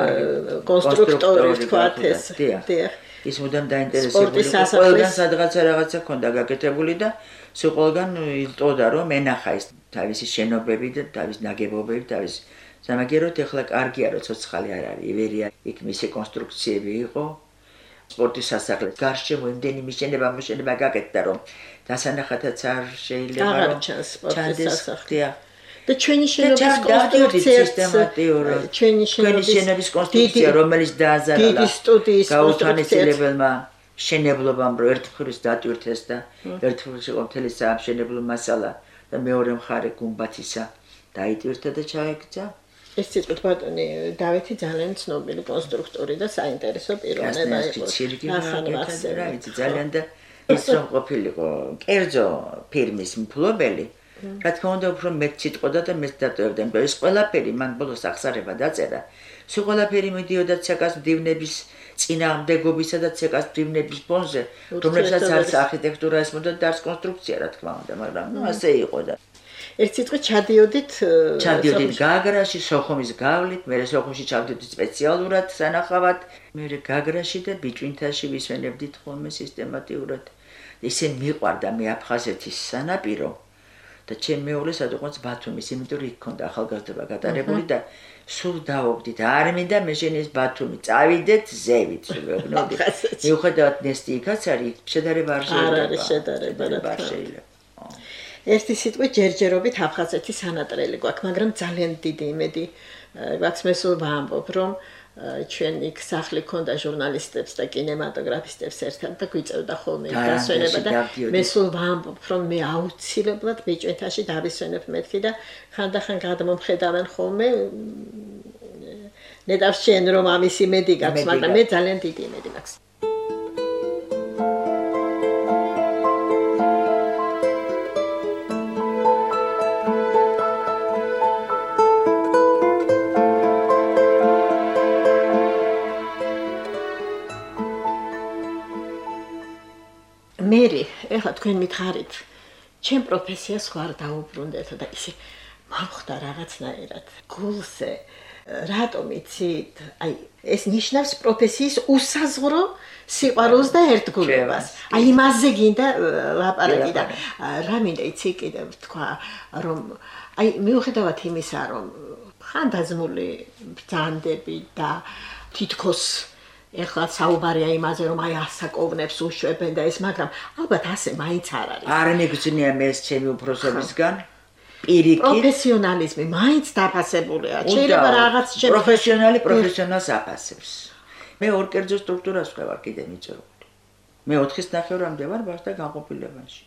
კონსტრუქტორი თქვათ ეს. დიახ. ის მუდამ დაინტერესებული იყო. ყველგან სადღაცა რაღაცა ქონდა გაკეთებული და სულ ყველგან ილტოდა რომ ენახა ის თავისი შენობები და თავის ნაგებობები, თავის სამაგეროთ ეხლა კარგია რომ ცოცხალი არ არის, ივერია იქ მისი კონსტრუქციები იყო. სპორტის სასახლე გარშემო იმდენი მიშენება მოშენება გაკეთდა რომ დასანახათაც არ შეიძლება რომ სპორტის სასახლე. და ჩვენი შენობის კონსტრუქცია სისტემატიურად ჩვენი შენობის კონსტრუქცია რომელიც დააზარალა დიდი სტუდიის გაუთანისელებელმა შენებლობამ რო ერთხელ დატვირთეს და ერთხელ იყო მთელი საამშენებლო მასალა და მეორე მხარე გუმბათისა დაიტვირთა და ჩაეკცა. ეს სიტყვით ბატონი დავითი ძალიან ცნობილი კონსტრუქტორი და საინტერესო პიროვნება იყო. ახლა იცი ძალიან და ის რომ ყოფილიყო კერძო ფირმის მფლობელი. რა თქმა უნდა უფრო მეტ სიტყოდა და მეც დატოვებდა. ეს ყველაფერი მან ბოლოს აღსარება დაწერა. სულ ყველაფერი მიდიოდა ცეკას მდივნების წინააღმდეგობისა და ცეკას მდივნების ფონზე, რომლებსაც არის არქიტექტურა ესმოდა და არის კონსტრუქცია რა თქმა უნდა, მაგრამ ნუ ასე იყო და ერთ სიტყვით ჩადიოდით ჩადიოდით გაგრაში, სოხუმის გავლით, მე სოხუმში ჩავდივდით სპეციალურად სანახავად, მე გაგრაში და ბიჭვინთაში ვისვენებდით ხოლმე სისტემატიურად. ისე მიყვარდა მე აფხაზეთის სანაპირო. და ჩემ მეორე სადღაც ბათუმის, იმიტომ რომ იქ ქონდა ახალგაზრდობა გატარებული და სულ დავობდით. არ მინდა მე შენ ეს ბათუმი წავიდეთ ზევით, ვეუბნოდი. მიუხედავად ნესტი იქაც არის, შედარება არ შეიძლება. არ არის შედარება, რა თქმა არ უნდა. შეიძლება. ერთი სიტყვით ჯერჯერობით აფხაზეთის სანატრელი გვაქვს, მაგრამ ძალიან დიდი იმედი გვაქვს. მე სულ ვამბობ, რომ ჩვენ იქ სახლი ქონდა ჟურნალისტებს და კინემატოგრაფისტებს ერთად და გვიწევდა ხოლმე იქ დასვენება და მე სულ ვამბობ, რომ მე აუცილებლად ბიჭვენთაში დავისვენებ მეთქი და ხანდახან გადმომხედავენ ხოლმე ნედავს შენ რომ ამის იმედი გაქვს, მაგრამ მე ძალიან დიდი იმედი მაქვს. მერი, ეხლა თქვენ მითხარით, ჩემ პროფესიას ხო არ დაუბრუნდეთ და ისე მომხდა რაღაცნაირად. გულზე, რატომ იცით? აი, ეს ნიშნავს პროფესიის უსაზღვრო სიყვარულს და ერთგულებას. აი, იმაზე გინდა ლაპარაკი და რა მინდა იცი კიდევ თქვა, რომ აი, მიუხედავად იმისა, რომ ხანდაზმული ბრძანდები და თითქოს ეხლა საუბარია იმაზე, რომ აი ასაკოვნებს უშვებენ და ეს, მაგრამ ალბათ ასე მაინც არ არის. არ მიგზნია მე ეს ჩემი უფროსებისგან. პირიქით. პროფესიონალიზმი მაინც დაფასებულია. შეიძლება რაღაც ჩემ პროფესიონალი პროფესიონალს აფასებს. მე ორ კერძო სტრუქტურას ვყევარ კიდე მიწვეული. მე ოთხის ნახევრამდე ვარ ბავშვთა განყოფილებაში.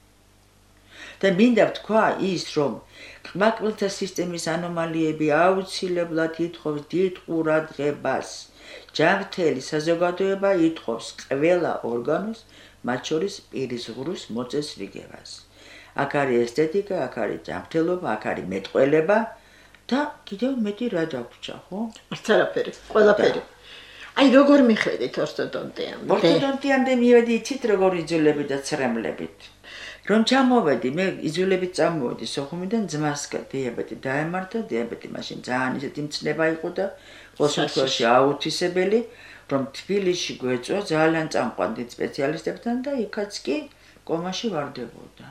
და მინდა ვთქვა ის, რომ ყმაყმელთა სისტემის ანომალიები აუცილებლად ითხოვს დიდ ყურადღებას. ჯანმრთელი საზოგადოება ითხოვს ყველა ორგანოს, მათ შორის პირის ღრუს მოწესრიგებას. აქ არის ესთეტიკა, აქ არის ჯანმრთელობა, აქ არის მეტყველება და კიდევ მეტი რა დაგვრჩა, ხო? არც არაფერი, ყველაფერი. აი, როგორ მიხედით ორთოდონტიამდე? ორთოდონტიამდე მივედი იცით როგორ იძულებით და ცრემლებით. რომ ჩამოვედი, მე იძულებით წამოვედი სოხუმიდან ძმას დიაბეტი დაემართა, დიაბეტი მაშინ ძალიან ისეთი მცნება იყო და ყოველშემთხვევაში აუთვისებელი, რომ თბილისში გვეწვა ძალიან წამყვან დიდ სპეციალისტებთან და იქაც კი კომაში ვარდებოდა.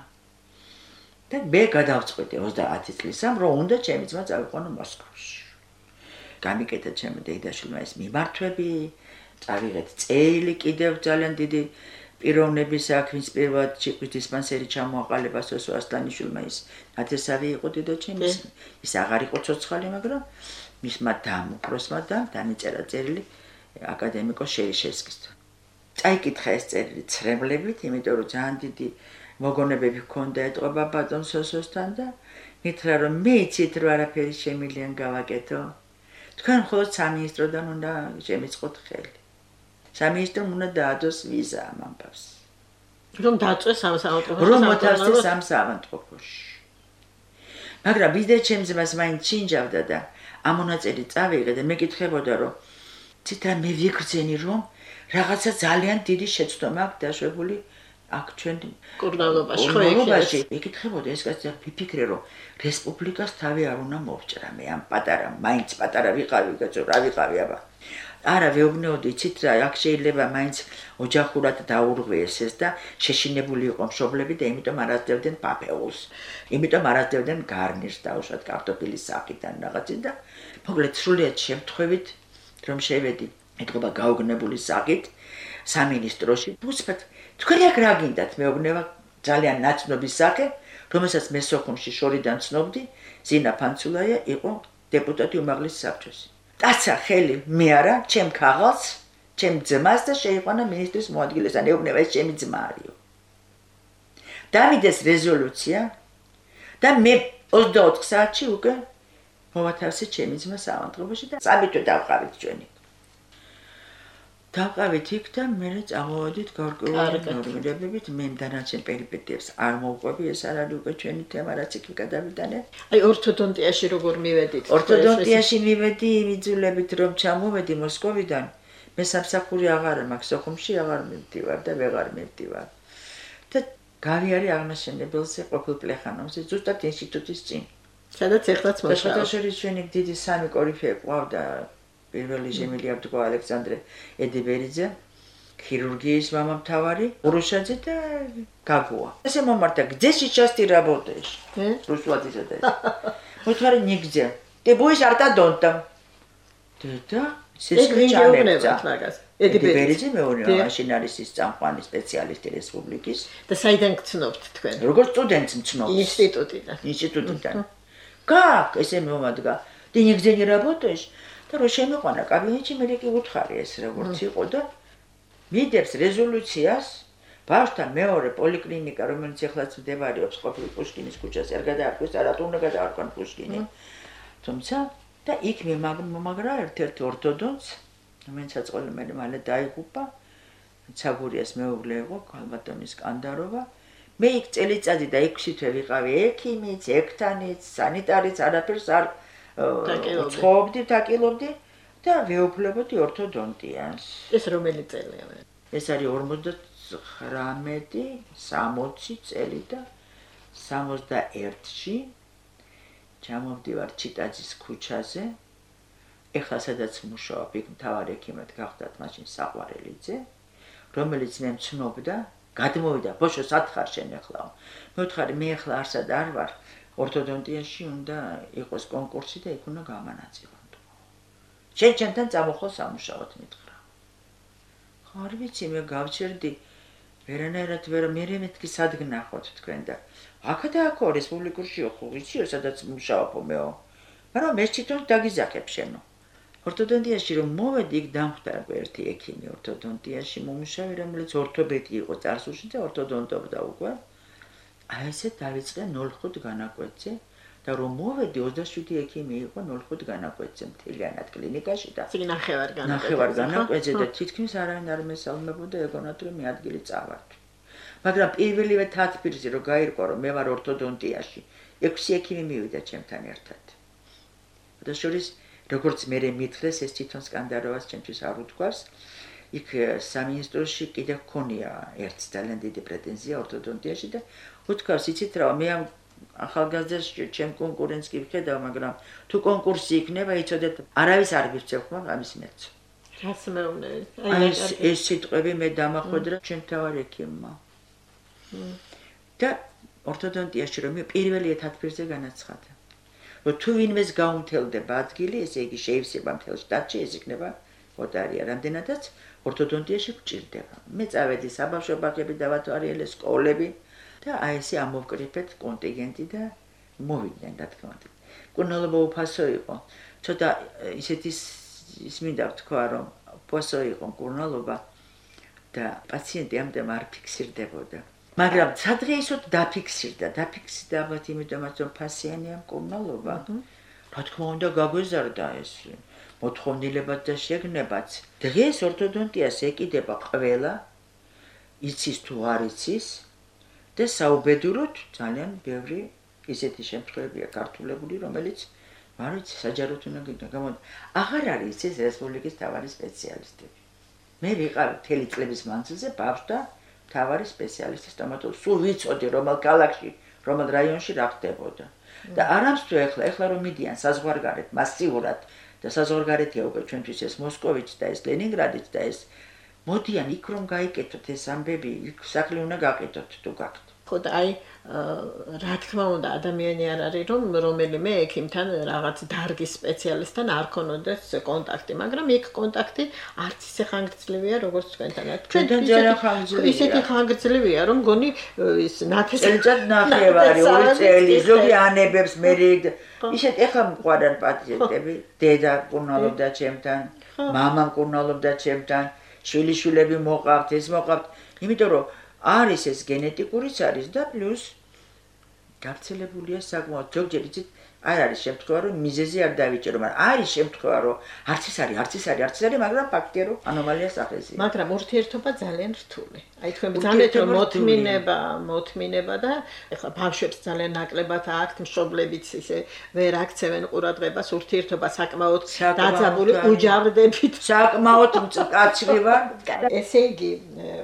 და მე გადავწყვიტე ოცდაათი წლისამ, რომ უნდა ჩემი ძმა წავიყვანო მოსკოვში. გამიკეთა ჩემი დეიდაშვილმა ეს მიმართვები, წავიღეთ წერილი კიდევ ძალიან დიდი პიროვნების საქმის პირველად ჩიყვის დისპანსერი ჩამოაყალიბა სოსო ასლანიშვილმა ის ნათესავი იყო დედაჩემის, ის აღარ იყო ცოცხალი, მაგრამ მისმა დამ, უფროსმა დამ დამიწერა წერილი აკადემიკოს შერიშევსკისთან. წაიკითხა ეს წერილი ცრემლებით, იმიტომ რომ ძალიან დიდი მოგონებები ჰქონდა ეტყობა ბატონ სოსოსთან და მითხრა რომ მე იცით რომ არაფერი შემიძლია გავაკეთო. თქვენ მხოლოდ სამინისტროდან უნდა შემიწყოთ ხელი. სამინისტრომ უნდა დაადოს ვიზა ამ ამბავს. რომ დააწვეს ამ საავადმყოფოში. რომ მოთავსდეს ამ საავადმყოფოში. მაგრამ ვიდრე ჩემს ძმას მაინც ჩინჯავდა და ამ მონაწილე წავიღე და მეკითხებოდა რომ ციტა მე ვიგრძენი რომ რაღაცა ძალიან დიდი შეცდომა აქვს დაშვებული აქ ჩვენ კურნალობაში ხო ეკითხებოდა ეკითხებოდა ეს კაცი ვიფიქრე რომ რესპუბლიკას თავი არ უნდა მოვჭრა მე ამ პატარა მაინც პატარა ვიყავი კაცო რა ვიყავი აბა არა ვეუბნეოდი ცით რა აქ შეიძლება მაინც ოჯახურად დაურღვიეს ეს და შეშინებული იყო მშობლები და იმიტომ არ აძლევდნენ პაპეულს იმიტომ არ აძლევდნენ გარნირს დაუშვათ კარტოფილის საკიდან რაღაცი და მოკლედ სრულიად შემთხვევით რომ შევედი ეთქობა გაოგნებული საკით სამინისტროში უცბად თქვენ აქ რა გინდათ მეუბნება ძალიან ნაცნობი საკე რომელსაც მე სოხუმში შორიდან ცნობდი ზინა ფანცულაია იყო დეპუტატი უმაღლეს საბჭოში დაცა ხელი მე არა ჩემ ქაღალს ჩემ ძმას და შეიყვანა მინისტრის მოადგილეს ან ეუბნება ეს ჩემი ძმა არისო დავიდეს რეზოლუცია და მე ოცდაოთხ საათში უკვე მოვათავსე ჩემი ძმა საავადმყოფოში და სამი თვე დავყავით ჩვენი დავყავით იქ და მე წამოვედით გარკვეული ნორმირებებით მე დანარჩენ პერიპეტიებს არ მოვყვები ეს არ არის უკვე ჩვენი თემა რაც იქ გადავიდანე აი ორთოდონტიაში როგორ მივედით ორთოდონტიაში მივედი იმიძულებით რომ ჩამოვედი მოსკოვიდან მე სამსახური აღარ მაქვს სოხუმში აღარ მივდივარ და ვეღარ მივდივარ და გავიარე აღმაშენებელზე ყოფილ პლეხანოვზე ზუსტად ინსტიტუტის წინ სადაც ეხლაც მოშავ და შორის ჩვენი დიდი სამი კორიფეი ყავდა პირველი ჟემილი აბდუკო ალექსანდრე ედიბერიძე хирургიის мამამთავარი ურუშაძე და გაგოა. ესე მომართა გძეში части работаешь. რუსვაძისა და მოთარი ნიგძე. Ты будешь ортодонтом. და სესკრინჯეუბნებათ მაგას. ეგიბერიძე მეურნეობა მაშინ არის ის წამყვანი სპეციალისტი რესპუბლიკის. და საიდან გცნობთ თქვენ? როგორც სტუდენტს მცნობ. ინსტიტუტიდან. ინსტიტუტიდან. Как? ესე მომადგა. Ты нигде не работаешь? და რო შემეყვანა კაბინეტში მე კი უთხარი ეს როგორც იყო და მიდებს რეზოლუციას ბავშვთა მეორე პოლიკლინიკა რომელიც ეხლაც მდებარეობს ყოფილი პუშკინის ქუჩაზე არ გადაარქვეს არა თუ უნდა გადაარქვან პუშკინი თუმცა და იქ მომაგრა ერთ-ერთ ორთოდონტს რომელსაც ყოველ მე მალე დაიღუპა ცაგურიას მეუღლე იყო ქალბატონის კანდაროვა მე იქ წელიწადი და ექვსი თვე ვიყავი ექიმიც ექთანიც სანიტარიც არაფერს არ ცხოვრობდი დაკილობდი და ვეუფლებოდი ორთოდონტიას ეს რომელი წელია ეს არის ორმოცდაოთხმეტი სამოცი წელი და სამოცდაერთში ჩამოვდივარ ჩიტაძის ქუჩაზე ეხლა სადაც მუშაობ იქ მთავარი ექიმად გახდათ მაშინ საყვარელიძე რომელიც მე მცნობდა გადმოვიდა ბოშო სათხარ შენ ეხლა მე ვთხარი მე ეხლა არსად არ ვარ ორთოდონტიაში უნდა იყოს კონკურსი და იქ უნდა გამანაწილო შენ ჩემთან წამოხვალ სამუშაოდ მითხრა არ ვიცი მე გავჩერდი ვერანაირად ვერ მე მეთქი სად გნახოთ თქვენ და აქა და აქ რესპუბლიკურშიო ხო ვიციო სადაც მუშაობო მეო მაგრამ მე თვითონ დაგიზახებ შენო ორთოდონტიაში რომ მოვედი იქ დამხვდა ერთი ექიმი ორთოდონტიაში მომუშავე რომელიც ორთოპედი იყო წარსულში და ორთოდონტობდა უკვე აი ესე დავიწყე ნულ ხუთ განაკვეთზე და რომ მოვედი ოცდაშვიდი ექიმი იყო ნულ ხუთ განაკვეთზე მთლიანად კლინიკაში და ნახევარ განაკვეთზე ნახევარ განაკვეთზე და თითქმის არავინ არ მესალმებოდა ეგონათ რომ მე ადგილი წავარდი მაგრამ პირველივე თათბირზე რომ გაირკვა რომ მე ვარ ორთოდონტიაში ექვსი ექიმი მივიდა ჩემთან ერთად და შორის როგორც მე მითხრეს ეს თვითონ სკანდაროვას ჩემთვის არ უთქვას იქ სამინისტროში კიდე ჰქონია ერთს ძალიან დიდი პრეტენზია ორთოდონტიაში და უთქვას იცით რა მე ამ ახალგაზრდაში ჩემ კონკურენტს კი ვხედავ მაგრამ თუ კონკურსი იქნება იცოდეთ არავის არ გირჩევ ხომ ამის მეც რას მეუბნე აი ეს სიტყვები მე დამახვედრა ჩემ თავარ ექიმმა და ორთოდონტიაში რომ მე პირველი ეთათბირზე განაცხადა რომ თუ ვინმეს გაუმთელდება ადგილი ესე იგი შეიძლება მთელ შტატში ეს იქნება ოტარია რამდენადაც ორთოდონტიაში გჭირდება მე წავედი საბავშვო ბაღები დავათვალიერე სკოლები და აი ესე ამოვკრიფეთ კონტინგენტი და მოვიდნენ რა თქმა უნდა კურნალობა უფასო იყო ცოტა ისეთი ის მინდა ვთქვა რომ უფასო იყო კურნალობა და პაციენტი ამდენ არ ფიქსირდებოდა მაგრამ სადღეისოდ დაფიქსირდა დაფიქსირდა ალბათ იმიტომაც რომ ფასიანია კურნალობა რა თქმა უნდა გაგვეზარდა ეს მოთხოვნილებად და შეგნებაც დღეს ორთოდონტიას ეკიდება ყველა იცის თუ არ იცის და საუბედუროთ ძალიან ბევრი ისეთი შემთხვევებია გართულებული რომელიც არ ვიცი საჯაროდ უნდა გამოდი აღარ არის ეს რესპუბლიკის თავარი სპეციალისტები მე ვიყავ მთელი წლების მანძილზე ბავშვთა თავარი სპეციალისტი სტომატოლოგი სულ ვიცოდი რომელ ქალაქში რომელ რაიონში რა ხდებოდა და არამს თუ ეხლა ეხლა რომ მიდიან საზღვარგარეთ მასიურად და საზღვარგარეთია უკვე ჩვენთვის ეს მოსკოვიც და ეს ლენინგრადიც და ეს მოდიან იქ რომ გაიკეთოთ ეს ამბები იქ სახლი უნდა გაყიდოთ თუ გაქვთ ხო და აი რა თქმა უნდა ადამიანი არ არის რომ რომელიმე ექიმთან რაღაც დარგის სპეციალისტთან არ ქონოდეს კონტაქტი მაგრამ იქ კონტაქტი არც ისე ხანგრძლივია როგორც თქვენთანაც ჩვენთან ძალიან ხანგრძლივია ისეთი ხანგრძლივია რომ გონი ის ნათესა წელიწად ნახევარი ორი წელი ზოგი ანებებს მე ისეთ ეხლა მყარან პაციენტები დედა კურნალობდა ჩემთან მამამ კურნალობდა ჩემთან შვილიშვილები მოყავთ ეს მოყავთ იმიტომ რომ არის ეს გენეტიკურიც არის და პლუს გავრცელებულია საკმაოდ ზოგჯერ იცით არ არის შემთხვევა რომ მიზეზი არ დავიჭერო მაგრამ არის შემთხვევა რომ არც ის არის არც ის არის არც ის არის მაგრამ ფაქტია რომ ანომალია სახეზია მაგრამ ურთიერთობა ძალიან რთული აი თქვენ ბრძანეთ რომ მოთმინება მოთმინება და ეხლა ბავშვებს ძალიან ნაკლებად აქვთ მშობლებიც ისე ვერ აქცევენ ყურადღებას ურთიერთობა საკმაოდ დაძაბული უჯარდებით საკმაოდ მწკაცრი ვარ ესე იგი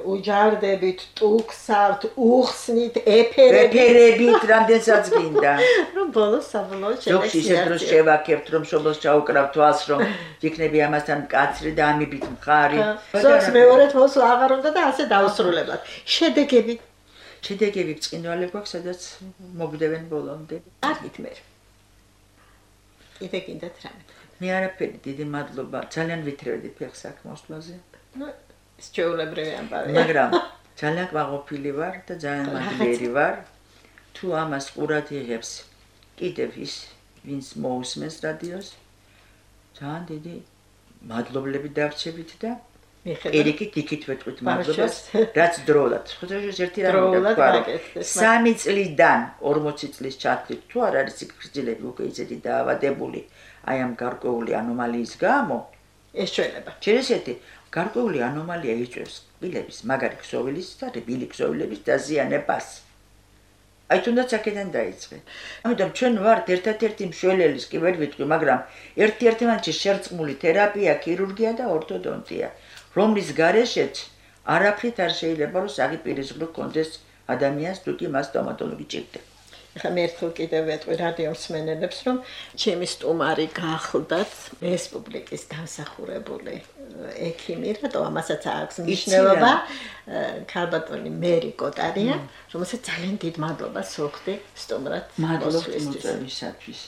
უჯარდებით, ტუქსავთ, უხსნით, ეფერებით, ეფერებით რამდენსაც გინდა. რომ ბოლოს საბოლოოდ ზოგში ისე დროს შევაქებთ, რომ შობლოს ჩაუკრავთ თვალს, რომ იქნები ამასთან მკაცრი და ამებით მხარი. ზოგს მეორედ მოსვლა აღარ უნდა და ასე დავსრულებად. შედეგები შედეგები ბრწყინვალე გვაქვს, სადაც მოგდევენ ბოლომდე. არგით მე. კიდე კიდეთ რამე. მე არაფერი, დიდი მადლობა. ძალიან ვითრევდი ფეხს აქ მოსვლაზე. ნუ ეს ჩვეულებრივი ამბავია. მაგრამ ძალიან კმაყოფილი ვარ და ძალიან მადლიერი ვარ. თუ ამას ყურად იღებს კიდევ ის, ვინც მოусმენს რადიოს, ძალიან დიდი მადლობლები დავრჩებით და ერიკით იქით ვეთქვით მადლობას, რაც დროულად. ხუთაშორის ერთი რამე ვთქვა, სამი წლიდან ორმოცი წლის ჩათვლით თუ არ არის სიგრძილები უკვე ისეთი დაავადებული აი ამ გარკვეული ანომალიის გამო, ეს შეიძლება. შეიძლება გარკვეული ანომალია იწვევს კბილების, მაგარი ქსოვილის და რბილი ქსოვილების დაზიანებას. აი თუნდაც აქედან დაიწყე. ამიტომ ჩვენ ვართ ერთადერთი მშველელის კი ვერ ვიტყვი, მაგრამ ერთ-ერთმანეთში შერწყმული თერაპია, ქირურგია და ორთოდონტია, რომლის გარეშეც არაფრით არ შეიძლება რომ საღიპირისგლო კონდეს ადამიანს თუ კი მას სტომატოლოგი ჭირდება. ახლა მე ერთხელ კიდევ ვეტყვი რადიო მსმენელებს, რომ ჩემი სტუმარი გახლდათ რესპუბლიკის დამსახურებული ექიმი, რატო ამასაც აქვს მნიშვნელობა, ქალბატონი მერი კოტარია, რომელსაც ძალიან დიდ მადლობას ვუხდი სტუმრად მოსვლისათვის.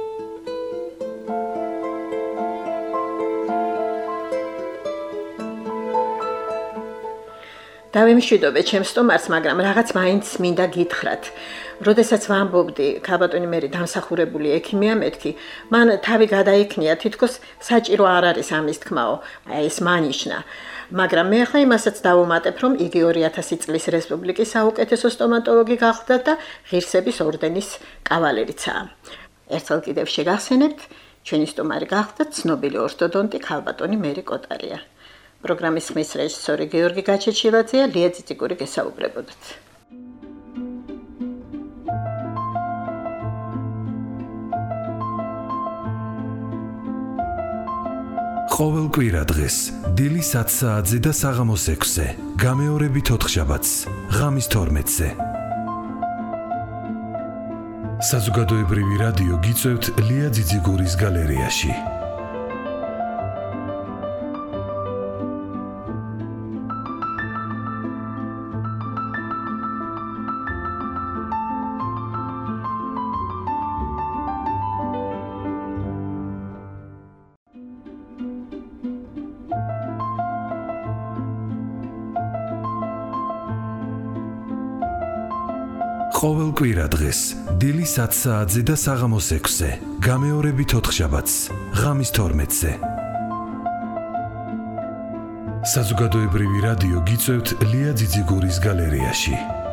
დავიმშვიდობე ჩემს სტუმარს, მაგრამ რაღაც მაინც მინდა გითხრათ. როდესაც ვამბობდი, ქალბატონი მერი დამსახურებული ექიმია მეთქი, მან თავი გადაიქნია, თითქოს საჭირო არ არის ამის თქმაო, აი ეს მანიშნა. მაგრამ მე ახლა იმასაც დავუმატებ, რომ იგი ორი ათასი წლის რესპუბლიკის საუკეთესო სტომატოლოგი გახლდათ და ღირსების ორდენის კავალერიცაა. ერთხელ კიდევ შეგახსენებთ, ჩვენი სტუმარი გახლდათ ცნობილი ორთოდონტი ქალბატონი მერი კოტარია. პროგრამის ხმის რეჟისორი გიორგი გაჩეჩილაძეა, ლია ციციკური გესაუბრებოდათ. ყოველ კვირა დღეს დილის ათი საათზე და საღამოს ექვსზე, გამეორებით ოთხშაბათს, ღამის თორმეტზე. საზოგადოებრივი რადიო გიწევთ ლია ძიძიგურის გალერეაში. ყოველ კვირა დღეს დილის ათი საათზე და საღამოს ექვსზე, გამეორებით ოთხშაბათს, ღამის თორმეტზე. საზოგადოებრივი რადიო გიწევთ ლია ძიძიგურის გალერეაში.